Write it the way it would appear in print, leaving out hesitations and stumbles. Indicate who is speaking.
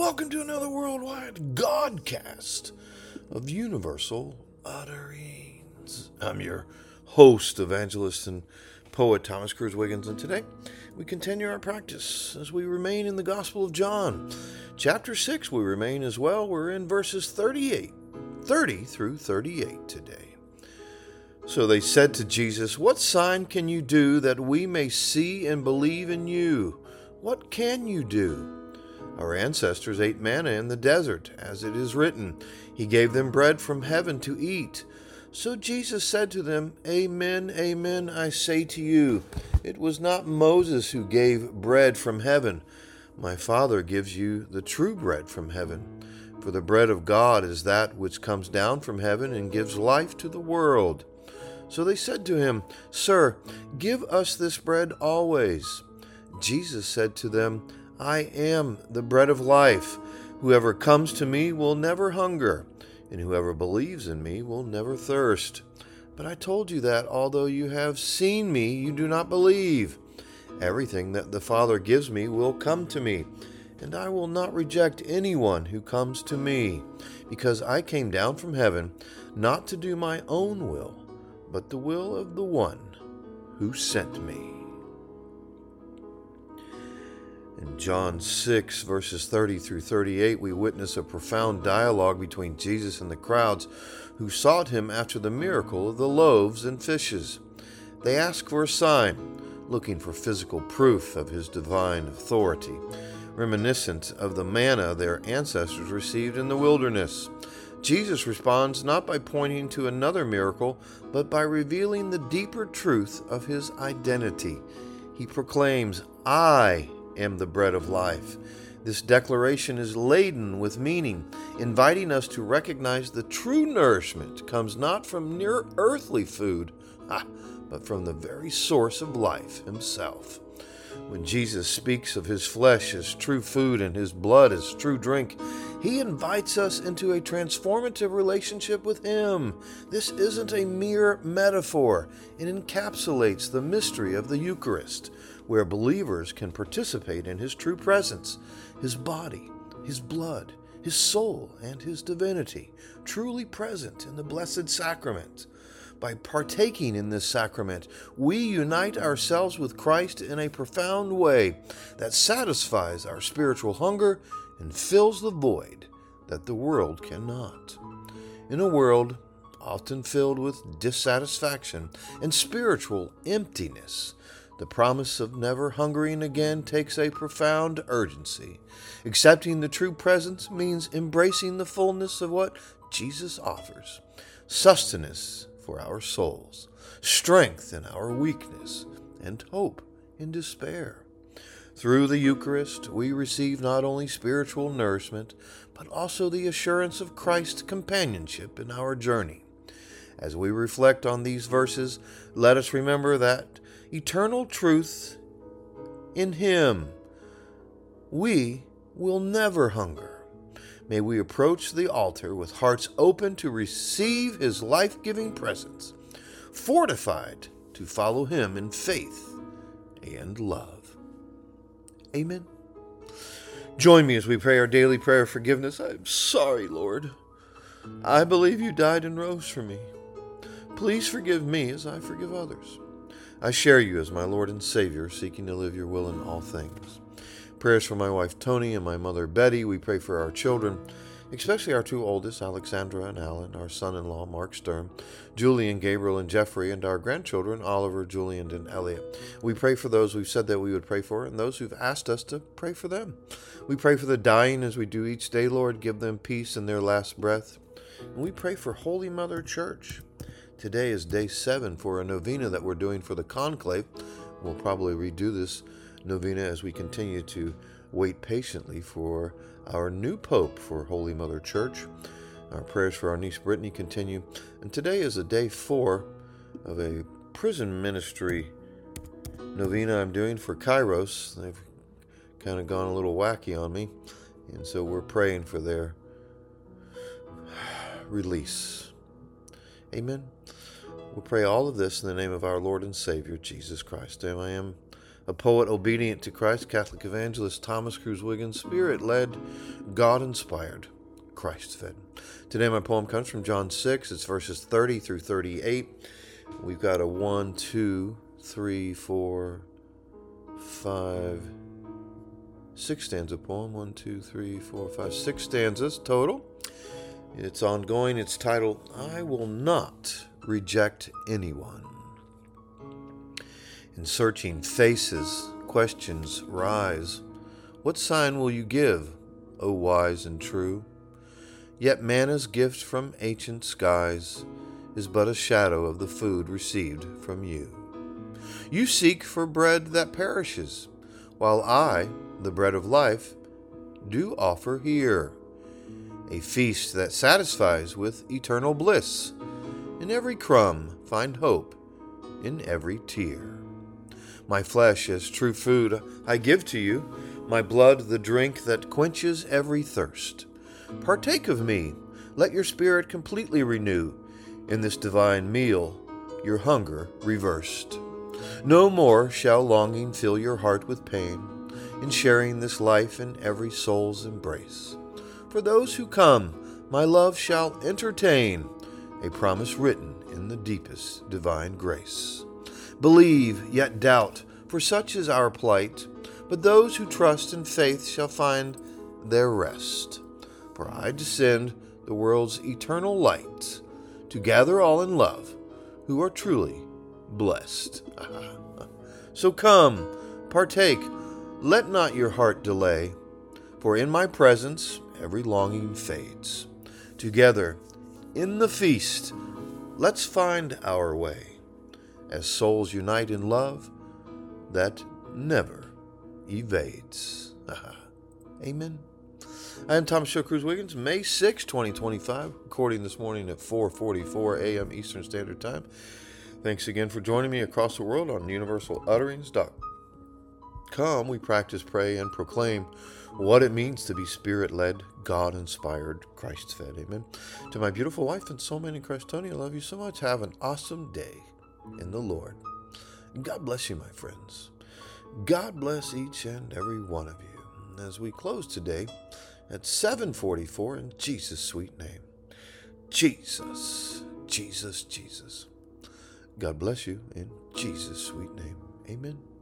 Speaker 1: welcome to another worldwide Godcast of Universal Utterings. I'm your host, evangelist, and poet Thomas Cruz Wiggins, and today we continue our practice as we remain in the Gospel of John. Chapter 6 we remain as well. We're in verses 30 through 38 today. So they said to Jesus, "What sign can you do that we may see and believe in you? What can you do? Our ancestors ate manna in the desert, as it is written, He gave them bread from heaven to eat." So Jesus said to them, "Amen, amen, I say to you, it was not Moses who gave bread from heaven. My Father gives you the true bread from heaven. For the bread of God is that which comes down from heaven and gives life to the world." So they said to him, "Sir, give us this bread always." Jesus said to them, "I am the bread of life. Whoever comes to me will never hunger, and whoever believes in me will never thirst. But I told you that, although you have seen me, you do not believe. Everything that the Father gives me will come to me, and I will not reject anyone who comes to me, because I came down from heaven not to do my own will, but the will of the one who sent me." In John 6, verses 30 through 38, we witness a profound dialogue between Jesus and the crowds who sought him after the miracle of the loaves and fishes. They ask for a sign, looking for physical proof of his divine authority, reminiscent of the manna their ancestors received in the wilderness. Jesus responds not by pointing to another miracle, but by revealing the deeper truth of his identity. He proclaims, "I am the bread of life." This declaration is laden with meaning, inviting us to recognize the true nourishment comes not from mere earthly food, but from the very source of life himself. When Jesus speaks of his flesh as true food and his blood as true drink, he invites us into a transformative relationship with him. This isn't a mere metaphor. It encapsulates the mystery of the Eucharist, where believers can participate in his true presence, his body, his blood, his soul, and his divinity, truly present in the Blessed Sacrament. By partaking in this sacrament, we unite ourselves with Christ in a profound way that satisfies our spiritual hunger and fills the void that the world cannot. In a world often filled with dissatisfaction and spiritual emptiness, the promise of never hungering again takes a profound urgency. Accepting the true presence means embracing the fullness of what Jesus offers: sustenance for our souls, strength in our weakness, and hope in despair. Through the Eucharist, we receive not only spiritual nourishment, but also the assurance of Christ's companionship in our journey. As we reflect on these verses, let us remember that eternal truth in him, we will never hunger. May we approach the altar with hearts open to receive his life-giving presence, fortified to follow him in faith and love. Amen. Join me as we pray our daily prayer of forgiveness. I'm sorry, Lord. I believe you died and rose for me. Please forgive me as I forgive others. I share you as my Lord and Savior, seeking to live your will in all things. Prayers for my wife Tony and my mother Betty. We pray for our children, especially our two oldest, Alexandra and Alan, our son-in-law Mark Sturm, Julian, Gabriel, and Jeffrey, and our grandchildren Oliver, Julian, and Elliot. We pray for those we've said that we would pray for, and those who've asked us to pray for them. We pray for the dying as we do each day, Lord. Give them peace in their last breath. And we pray for Holy Mother Church. Today is day 7 for a novena that we're doing for the conclave. We'll probably redo this novena as we continue to wait patiently for our new Pope for Holy Mother Church. Our prayers for our niece Brittany continue. And today is a day 4 of a prison ministry novena I'm doing for Kairos. They've kind of gone a little wacky on me, and so we're praying for their release. Amen. We'll pray all of this in the name of our Lord and Savior, Jesus Christ. I am a poet obedient to Christ, Catholic evangelist Thomas Cruz Wiggins, Spirit-led, God-inspired, Christ-fed. Today my poem comes from John 6. It's verses 30 through 38. We've got a 1, 2, 3, 4, 5, 6 stanza poem. 1, 2, 3, 4, 5, 6 stanzas total. It's ongoing. It's titled, I Will Not Reject Anyone. In searching faces, questions rise. What sign will you give, O wise and true? Yet manna's gift from ancient skies is but a shadow of the food received from you. You seek for bread that perishes, while I, the bread of life, do offer here a feast that satisfies with eternal bliss. In every crumb find hope, in every tear. My flesh as true food I give to you, my blood the drink that quenches every thirst. Partake of me, let your spirit completely renew, in this divine meal your hunger reversed. No more shall longing fill your heart with pain, in sharing this life in every soul's embrace. For those who come, my love shall entertain, a promise written in the deepest divine grace. Believe, yet doubt, for such is our plight, but those who trust in faith shall find their rest. For I descend the world's eternal light, to gather all in love who are truly blessed. So come, partake, let not your heart delay, for in my presence every longing fades. Together, in the feast, let's find our way, as souls unite in love that never evades. Amen. I am Thomas Cruz Wiggins, May 6, 2025, recording this morning at 4:44 a.m. Eastern Standard Time. Thanks again for joining me across the world on universalutterings.com. We practice, pray, and proclaim what it means to be Spirit-led, God-inspired, Christ-fed. Amen. To my beautiful wife and soulmate in Christ, Tony, I love you so much. Have an awesome day in the Lord. God bless you, my friends. God bless each and every one of you. As we close today at 7:44 in Jesus' sweet name. Jesus, Jesus, Jesus. God bless you in Jesus' sweet name. Amen.